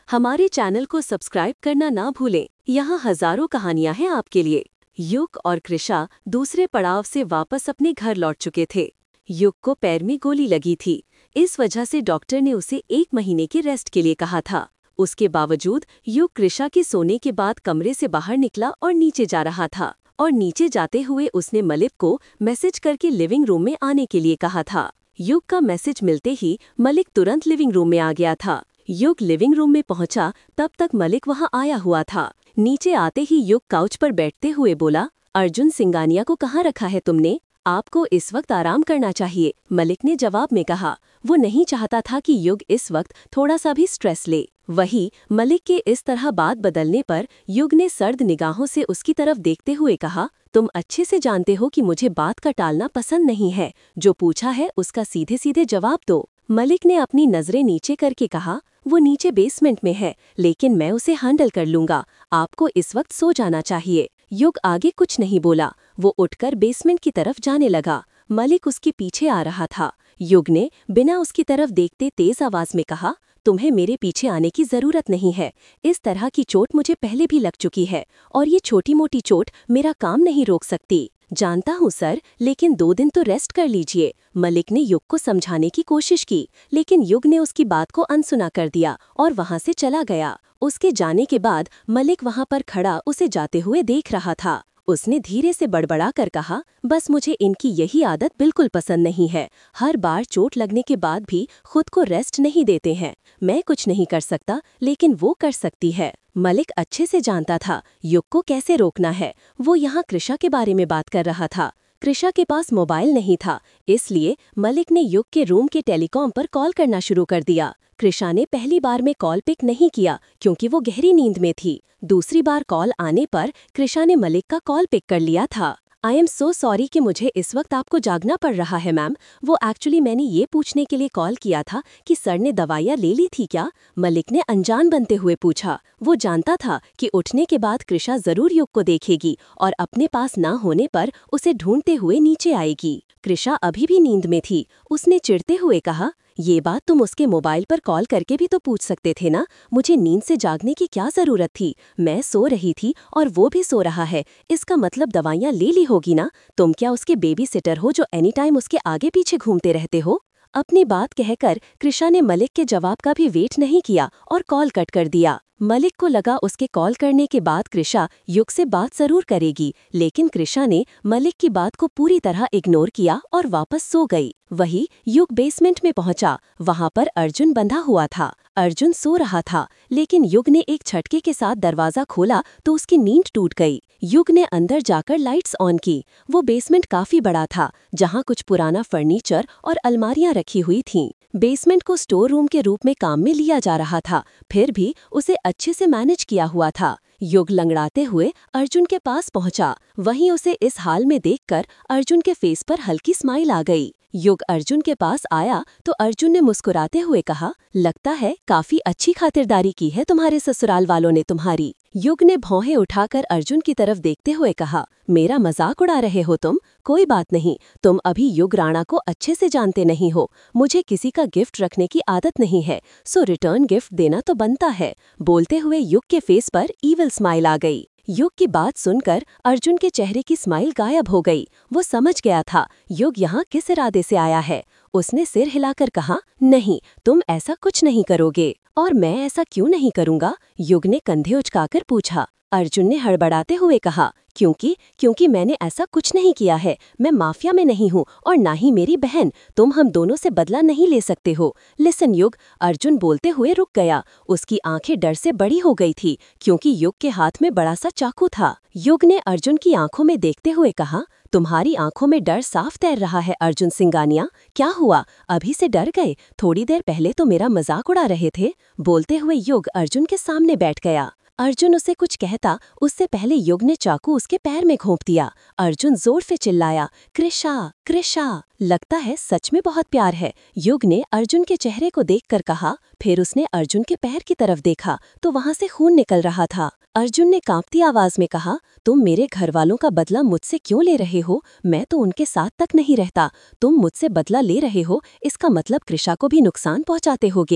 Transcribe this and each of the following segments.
हमारे चैनल को सब्सक्राइब करना ना भूलें। यहाँ हजारों कहानियां हैं आपके लिए। युग और कृषा दूसरे पड़ाव से वापस अपने घर लौट चुके थे। युग को पैर में गोली लगी थी। इस वजह से डॉक्टर ने उसे 1 महीने के रेस्ट के लिए कहा था। उसके बावजूद युग कृषा के सोने के बाद कमरे से बाहर निकला और नीचे जा रहा था। और नीचे जाते हुए उसने मलिक को मैसेज करके लिविंग रूम में आने के लिए कहा था। युग का मैसेज मिलते ही मलिक तुरंत लिविंग रूम में आ गया था। युग लिविंग रूम में पहुंचा तब तक मलिक वहां आया हुआ था। नीचे आते ही युग काउच पर बैठते हुए बोला, अर्जुन सिंगानिया को कहाँ रखा है तुमने? आपको इस वक्त आराम करना चाहिए, मलिक ने जवाब में कहा। वो नहीं चाहता था कि युग इस वक्त थोड़ा सा भी स्ट्रेस ले। वही मलिक के इस तरह बात बदलने पर युग ने सर्द निगाहों से उसकी तरफ देखते हुए कहा, तुम अच्छे से जानते हो कि मुझे बात का टालना पसंद नहीं है। जो पूछा है उसका सीधे सीधे जवाब दो। मलिक ने अपनी नजरें नीचे करके कहा, वो नीचे बेसमेंट में है, लेकिन मैं उसे हैंडल कर लूंगा। आपको इस वक्त सो जाना चाहिए। युग आगे कुछ नहीं बोला। वो उठकर बेसमेंट की तरफ जाने लगा। मलिक उसके पीछे आ रहा था। युग ने बिना उसकी तरफ देखते तेज आवाज में कहा, तुम्हें मेरे पीछे आने की जरूरत नहीं है। इस तरह की चोट मुझे पहले भी लग चुकी है और ये छोटी मोटी चोट मेरा काम नहीं रोक सकती। जानता हूँ सर, लेकिन 2 दिन तो रेस्ट कर लीजिए। मलिक ने युग को समझाने की कोशिश की, लेकिन युग ने उसकी बात को अनसुना कर दिया और वहां से चला गया। उसके जाने के बाद मलिक वहां पर खड़ा उसे जाते हुए देख रहा था। उसने धीरे से बड़बड़ा कर कहा, बस मुझे इनकी यही आदत बिल्कुल पसंद नहीं है। हर बार चोट लगने के बाद भी खुद को रेस्ट नहीं देते हैं। मैं कुछ नहीं कर सकता, लेकिन वो कर सकती है। मलिक अच्छे से जानता था युग को कैसे रोकना है। वो यहाँ कृषा के बारे में बात कर रहा था। कृषा के पास मोबाइल नहीं था, इसलिए मलिक ने युग के रूम के टेलीकॉम पर कॉल करना शुरू कर दिया। कृषा ने पहली बार में कॉल पिक नहीं किया क्योंकि वो गहरी नींद में थी। दूसरी बार कॉल आने पर कृषा ने मलिक का कॉल पिक कर लिया था। आई एम सो सॉरी कि मुझे इस वक्त आपको जागना पड़ रहा है मैम। वो एक्चुअली मैंने ये पूछने के लिए कॉल किया था कि सर ने दवाइयाँ ले ली थी क्या? मलिक ने अनजान बनते हुए पूछा। वो जानता था कि उठने के बाद कृषा जरूर युग को देखेगी और अपने पास ना होने पर उसे ढूंढते हुए नीचे आएगी। कृषा अभी भी नींद में थी। उसने चिढ़ते हुए कहा, ये बात तुम उसके मोबाइल पर कॉल करके भी तो पूछ सकते थे ना। मुझे नींद से जागने की क्या जरूरत थी? मैं सो रही थी और वो भी सो रहा है। इसका मतलब दवाइयाँ ले ली होगी ना। तुम क्या उसके बेबी सिटर हो जो एनी टाइम उसके आगे पीछे घूमते रहते हो? अपनी बात कहकर कृषा ने मलिक के जवाब का भी वेट नहीं किया और कॉल कट कर दिया। मलिक को लगा उसके कॉल करने के बाद कृषा युग से बात जरूर करेगी, लेकिन कृषा ने मलिक की बात को पूरी तरह इग्नोर किया और वापस सो गई। वही युग बेसमेंट में पहुंचा। वहां पर अर्जुन बंधा हुआ था। अर्जुन सो रहा था, लेकिन युग ने एक झटके के साथ दरवाजा खोला तो उसकी नींद टूट गई। युग ने अंदर जाकर लाइट्स ऑन की। वो बेसमेंट काफी बड़ा था, जहां कुछ पुराना फर्नीचर और अलमारियां रखी हुई थीं। बेसमेंट को स्टोर रूम के रूप में काम में लिया जा रहा था, फिर भी उसे अच्छे से मैनेज किया हुआ था। युग लंगड़ाते हुए अर्जुन के पास पहुंचा। वहीं उसे इस हाल में देखकर अर्जुन के फेस पर हल्की स्माइल आ गई। युग अर्जुन के पास आया तो अर्जुन ने मुस्कुराते हुए कहा, लगता है काफी अच्छी खातिरदारी की है तुम्हारे ससुराल वालों ने तुम्हारी। युग ने भौहें उठाकर अर्जुन की तरफ देखते हुए कहा, मेरा मजाक उड़ा रहे हो तुम? कोई बात नहीं, तुम अभी युग राणा को अच्छे से जानते नहीं हो। मुझे किसी का गिफ्ट रखने की आदत नहीं है, सो रिटर्न गिफ्ट देना तो बनता है। बोलते हुए युग के फेस पर ईविल स्माइल आ गई। युग की बात सुनकर अर्जुन के चेहरे की स्माइल गायब हो गई। वो समझ गया था युग यहाँ किस इरादे से आया है। उसने सिर हिलाकर कहा, नहीं, तुम ऐसा कुछ नहीं करोगे। और मैं ऐसा क्यों नहीं करूँगा? युग ने कंधे उचकाकर पूछा। अर्जुन ने हड़बड़ाते हुए कहा, क्योंकि मैंने ऐसा कुछ नहीं किया है। मैं माफिया में नहीं हूँ और ना ही मेरी बहन। तुम हम दोनों से बदला नहीं ले सकते हो। लिसन युग, अर्जुन बोलते हुए रुक गया। उसकी आंखें डर से बड़ी हो गई थी क्योंकि युग के हाथ में बड़ा सा चाकू था। युग ने अर्जुन की आंखों में देखते हुए कहा, तुम्हारी आंखों में डर साफ तैर रहा है अर्जुन सिंगानिया। क्या हुआ? अभी से डर गए? थोड़ी देर पहले तो मेरा मजाक उड़ा रहे थे। बोलते हुए युग अर्जुन के सामने बैठ गया। अर्जुन उसे कुछ कहता उससे पहले युग ने चाकू उसके पैर में घोंप दिया। अर्जुन जोर से चिल्लाया, कृषा कृषा। लगता है सच में बहुत प्यार है, युग ने अर्जुन के चेहरे को देखकर कहा। फिर उसने अर्जुन के पैर की तरफ देखा तो वहां से खून निकल रहा था। अर्जुन ने कांपती आवाज में कहा, तुम मेरे घर वालों का बदला मुझसे क्यों ले रहे हो? मैं तो उनके साथ तक नहीं रहता। तुम मुझसे बदला ले रहे हो, इसका मतलब कृषा को भी नुकसान पहुंचाते होगे।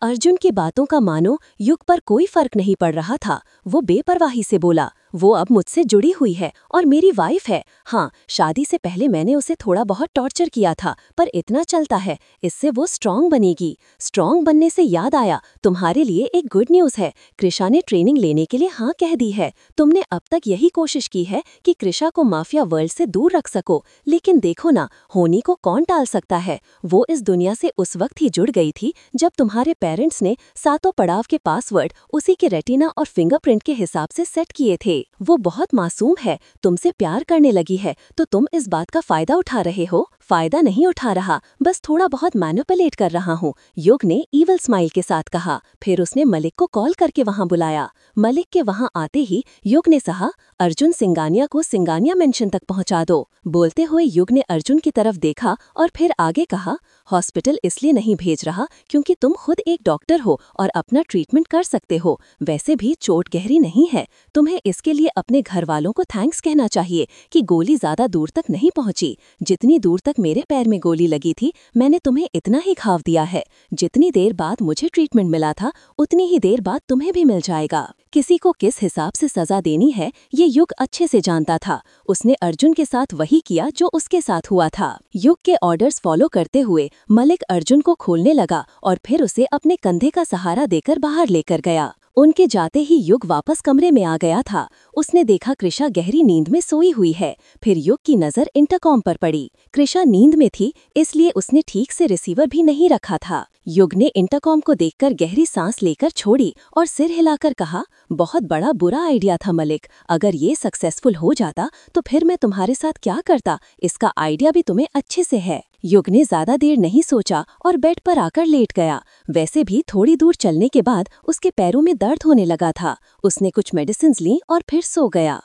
अर्जुन की बातों का मानो युग पर कोई फर्क नहीं पड़ रहा था। वो बेपरवाही से बोला, वो अब मुझसे जुड़ी हुई है और मेरी वाइफ है। हाँ, शादी से पहले मैंने उसे थोड़ा बहुत टॉर्चर किया था, पर इतना चलता है, इससे वो स्ट्रांग बनेगी। स्ट्रांग बनने से याद आया, तुम्हारे लिए एक गुड न्यूज़ है। कृषा ने ट्रेनिंग लेने के लिए हाँ कह दी है। तुमने अब तक यही कोशिश की है कि कृषा को माफिया वर्ल्ड से दूर रख सको, लेकिन देखो ना, होनी को कौन टाल सकता है। वो इस दुनिया से उस वक्त ही जुड़ गई थी जब तुम्हारे पेरेंट्स ने सातों पड़ाव के पासवर्ड उसी के रेटिना और फिंगरप्रिंट के हिसाब से सेट किए थे। वो बहुत मासूम है, तुमसे प्यार करने लगी है, तो तुम इस बात का फायदा उठा रहे हो। फायदा नहीं उठा रहा, बस थोड़ा बहुत मैनिपुलेट कर रहा हूँ, युग ने ईवल स्माइल के साथ कहा। फिर उसने मलिक को कॉल करके वहाँ बुलाया। मलिक के वहाँ आते ही युग ने कहा, अर्जुन सिंगानिया को सिंगानिया मेंशन तक पहुँचा दो। बोलते हुए युग ने अर्जुन की तरफ देखा और फिर आगे कहा, हॉस्पिटल इसलिए नहीं भेज रहा क्योंकि तुम खुद एक डॉक्टर हो और अपना ट्रीटमेंट कर सकते हो। वैसे भी चोट गहरी नहीं है, तुम्हें इसके लिए अपने घर वालों को थैंक्स कहना चाहिए कि गोली ज्यादा दूर तक नहीं पहुंची। जितनी दूर तक मेरे पैर में गोली लगी थी, मैंने तुम्हें इतना ही घाव दिया है। जितनी देर बाद मुझे ट्रीटमेंट मिला था, उतनी ही देर बाद तुम्हें भी मिल जाएगा। किसी को किस हिसाब से सजा देनी है, ये युग अच्छे से जानता था। उसने अर्जुन के साथ वही किया जो उसके साथ हुआ था। युग के ऑर्डर्स फॉलो करते हुए मलिक अर्जुन को खोलने लगा और फिर उसे अपने कंधे का सहारा देकर बाहर लेकर गया। उनके जाते ही युग वापस कमरे में आ गया था। उसने देखा कृषा गहरी नींद में सोई हुई है। फिर युग की नज़र इंटरकॉम पर पड़ी। कृषा नींद में थी, इसलिए उसने ठीक से रिसीवर भी नहीं रखा था। युग ने इंटरकॉम को देखकर गहरी सांस लेकर छोड़ी और सिर हिलाकर कहा, बहुत बड़ा बुरा आइडिया था मलिक। अगर ये सक्सेसफुल हो जाता तो फिर मैं तुम्हारे साथ क्या करता, इसका आइडिया भी तुम्हें अच्छे से है। युग ने ज्यादा देर नहीं सोचा और बेड पर आकर लेट गया। वैसे भी थोड़ी दूर चलने के बाद उसके पैरों में दर्द होने लगा था। उसने कुछ मेडिसिन ली और फिर सो गया।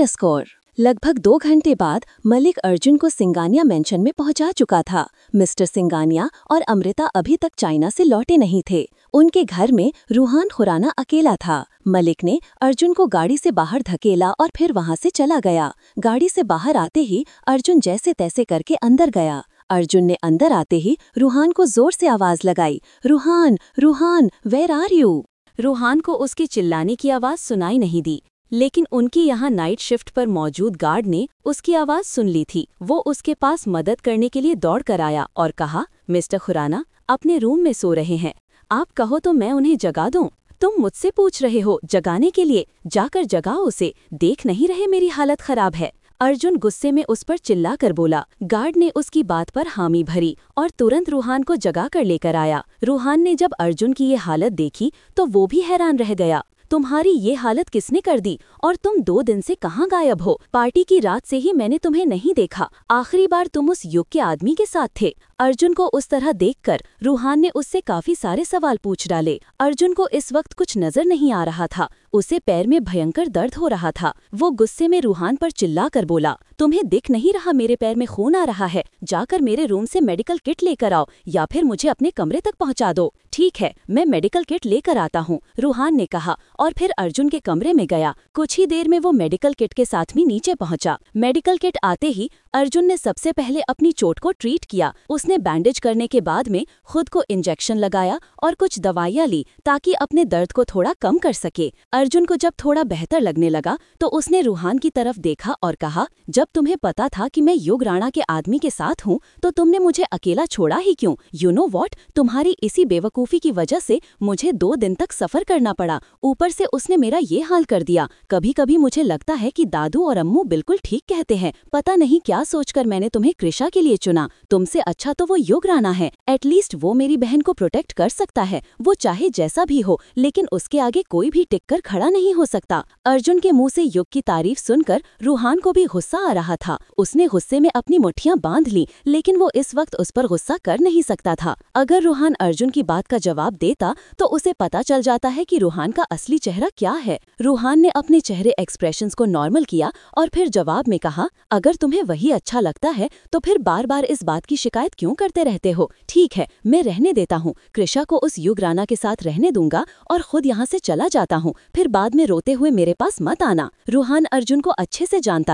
_ लगभग 2 घंटे बाद मलिक अर्जुन को सिंगानिया मेंशन में पहुंचा चुका था। मिस्टर सिंगानिया और अमृता अभी तक चाइना से लौटे नहीं थे। उनके घर में रूहान खुराना अकेला था। मलिक ने अर्जुन को गाड़ी से बाहर धकेला और फिर वहां से चला गया। गाड़ी से बाहर आते ही अर्जुन जैसे तैसे करके अंदर गया। अर्जुन ने अंदर आते ही रूहान को जोर से आवाज लगाई, Roohan, Roohan, where are you? Roohan को उसके चिल्लाने की आवाज सुनाई नहीं दी, लेकिन उनकी यहाँ नाइट शिफ्ट पर मौजूद गार्ड ने उसकी आवाज सुन ली थी। वो उसके पास मदद करने के लिए दौड़ कर आया और कहा, मिस्टर खुराना अपने रूम में सो रहे हैं, आप कहो तो मैं उन्हें जगा दूं? तुम मुझसे पूछ रहे हो जगाने के लिए? जाकर जगाओ उसे, देख नहीं रहे मेरी हालत खराब है। अर्जुन गुस्से में उस पर चिल्लाकर बोला। गार्ड ने उसकी बात पर हामी भरी और तुरंत रूहान को जगा कर लेकर आया। रूहान ने जब अर्जुन की ये हालत देखी तो वो भी हैरान रह गया। तुम्हारी ये हालत किसने कर दी और तुम 2 दिन से कहाँ गायब हो? पार्टी की रात से ही मैंने तुम्हें नहीं देखा। आखिरी बार तुम उस युग के आदमी के साथ थे। अर्जुन को उस तरह देखकर रूहान ने उससे काफी सारे सवाल पूछ डाले। अर्जुन को इस वक्त कुछ नजर नहीं आ रहा था। उसे पैर में भयंकर दर्द हो रहा था। वो गुस्से में रूहान पर चिल्लाकर बोला, तुम्हें दिख नहीं रहा मेरे पैर में खून आ रहा है? जाकर मेरे रूम से मेडिकल किट लेकर आओ या फिर मुझे अपने कमरे तक पहुंचा दो। ठीक है, मैं मेडिकल किट लेकर आता हूँ, रूहान ने कहा और फिर अर्जुन के कमरे में गया। कुछ ही देर में वो मेडिकल किट के साथ भी नीचे पहुंचा। मेडिकल किट आते ही अर्जुन ने सबसे पहले अपनी चोट को ट्रीट किया। उसने बैंडेज करने के बाद में खुद को इंजेक्शन लगाया और कुछ दवाइयाँ ली ताकि अपने दर्द को थोड़ा कम कर सके। अर्जुन को जब थोड़ा बेहतर लगने लगा तो उसने रूहान की तरफ देखा और कहा, जब तुम्हें पता था कि मैं युग राणा के आदमी के साथ हूँ तो तुमने मुझे अकेला छोड़ा ही क्यों? यू नो वॉट, तुम्हारी इसी बेवकूफ़ी की वजह से मुझे 2 दिन तक सफ़र करना पड़ा। ऊपर से उसने मेरा ये हाल कर दिया। कभी कभी मुझे लगता है कि दादू और अम्मू बिल्कुल ठीक कहते हैं। पता नहीं क्या सोचकर मैंने तुम्हें कृषा के लिए चुना। तुमसे अच्छा तो वो युग राणा है। एटलीस्ट वो मेरी बहन को प्रोटेक्ट कर सकता है। वो चाहे जैसा भी हो, लेकिन उसके आगे कोई भी टिककर खड़ा नहीं हो सकता। अर्जुन के मुंह से युग की तारीफ सुनकर रूहान को भी गुस्सा आ रहा था। उसने गुस्से में अपनी मुट्ठियां बांध ली, लेकिन वो इस वक्त उस पर गुस्सा कर नहीं सकता था। अगर रूहान अर्जुन की बात का जवाब देता तो उसे पता चल जाता है कि रूहान का असली चेहरा क्या है। रूहान ने अपने चेहरे एक्सप्रेशंस को नॉर्मल किया और फिर जवाब में कहा, अगर तुम्हें वही अच्छा लगता है तो फिर बार बार इस बात की शिकायत क्यों करते रहते हो? ठीक है, मैं रहने देता हूँ। कृषा को उस युग राणा के साथ रहने दूंगा और खुद यहाँ से चला जाता हूँ। फिर बाद में रोते हुए मेरे पास मत आना। रूहान अर्जुन को अच्छे से जानता था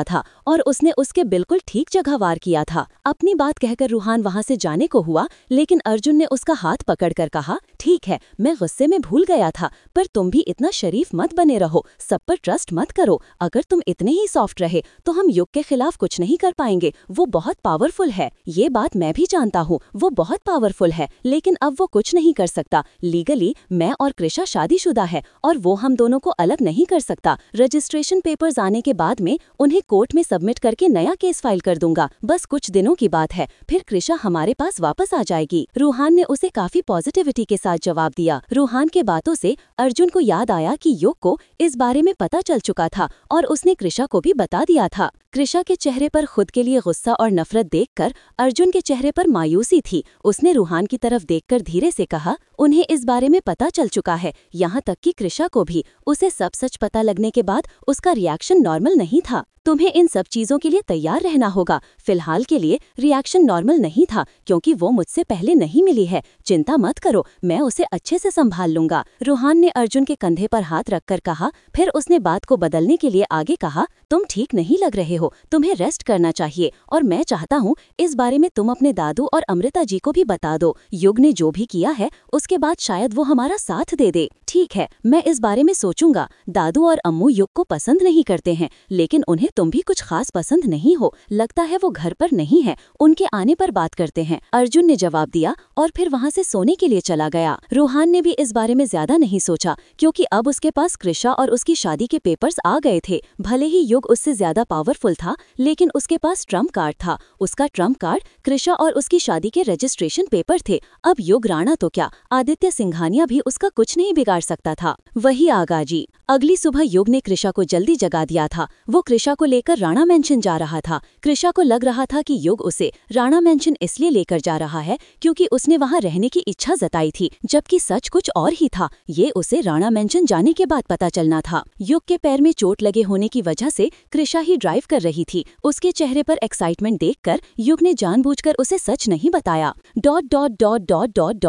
और उसने उसके बिल्कुल ठीक जगह वार किया था। अपनी बात कहकर रूहान वहां से जाने को हुआ, लेकिन अर्जुन ने उसका हाथ पकड़कर कहा, ठीक है, मैं गुस्से में भूल गया था, पर तुम भी इतना शरीफ मत बने रहो, सब पर ट्रस्ट मत करो। अगर तुम इतने ही सॉफ्ट रहे तो हम युग के खिलाफ कुछ नहीं कर पाएंगे। वो बहुत पावरफुल है। ये बात मैं भी जानता हूँ, वो बहुत पावरफुल है, लेकिन अब वो कुछ नहीं कर सकता। लीगली मैं और कृषा शादीशुदा है और वो हम दोनों को अलग नहीं कर सकता। रजिस्ट्रेशन पेपर्स आने के बाद में उन्हें कोर्ट में सबमिट करके नया केस फाइल कर दूंगा। बस कुछ दिनों की बात है, फिर कृषा हमारे पास वापस आ जाएगी। रूहान ने उसे काफी पॉजिटिविटी के साथ जवाब दिया। रूहान के बातों से अर्जुन को याद आया कि युग को इस बारे में पता चल चुका था और उसने कृषा को भी बता दिया था। कृषा के चेहरे पर खुद के लिए गुस्सा और नफरत देखकर अर्जुन के चेहरे पर मायूसी थी। उसने रूहान की तरफ देखकर धीरे से कहा, उन्हें इस बारे में पता चल चुका है, यहाँ तक कि कृषा को भी। उसे सब सच पता लगने के बाद उसका रिएक्शन नॉर्मल नहीं था। तुम्हें इन सब चीजों के लिए तैयार रहना होगा। फिलहाल के लिए रिएक्शन नॉर्मल नहीं था क्योंकि वो मुझसे पहले नहीं मिली है। चिंता मत करो, मैं उसे अच्छे से संभाल लूंगा। रूहान ने अर्जुन के कंधे पर हाथ रखकर कहा। फिर उसने बात को बदलने के लिए आगे कहा, तुम ठीक नहीं लग रहे हो, तुम्हें रेस्ट करना चाहिए और मैं चाहता हूँ इस बारे में तुम अपने दादू और अमृता जी को भी बता दो। युग ने जो भी किया है उसके बाद शायद वो हमारा साथ दे दे। ठीक है, मैं इस बारे में सोचूंगा। दादू और अम्मू युग को पसंद नहीं करते हैं, लेकिन उन्हें तुम भी कुछ खास पसंद नहीं हो। लगता है वो घर पर नहीं है, उनके आने पर बात करते हैं, अर्जुन ने जवाब दिया और फिर वहां से सोने के लिए चला गया। रूहान ने भी इस बारे में ज्यादा नहीं सोचा क्योंकि अब उसके पास कृषा और उसकी शादी के पेपर्स आ गए थे। भले ही युग उससे ज्यादा पावरफुल था, लेकिन उसके पास ट्रम्प कार्ड था। उसका ट्रम्प कार्ड कृषा और उसकी शादी के रजिस्ट्रेशन पेपर थे। अब युग राणा तो क्या, आदित्य सिंघानिया भी उसका कुछ नहीं बिगाड़ सकता था। वही आगाजी। अगली सुबह युग ने कृषा को जल्दी जगा दिया था। वो कृषा को लेकर राणा मेंशन जा रहा था। कृषा को लग रहा था कि युग उसे राणा मेंशन इसलिए लेकर जा रहा है क्योंकि उसने वहां रहने की इच्छा जताई थी, जबकि सच कुछ और ही था। ये उसे राणा मेंशन जाने के बाद पता चलना था। युग के पैर में चोट लगे होने की वजह से कृषा ही ड्राइव कर रही थी। उसके चेहरे पर एक्साइटमेंट देखकर युग ने जानबूझकर उसे सच नहीं बताया। ...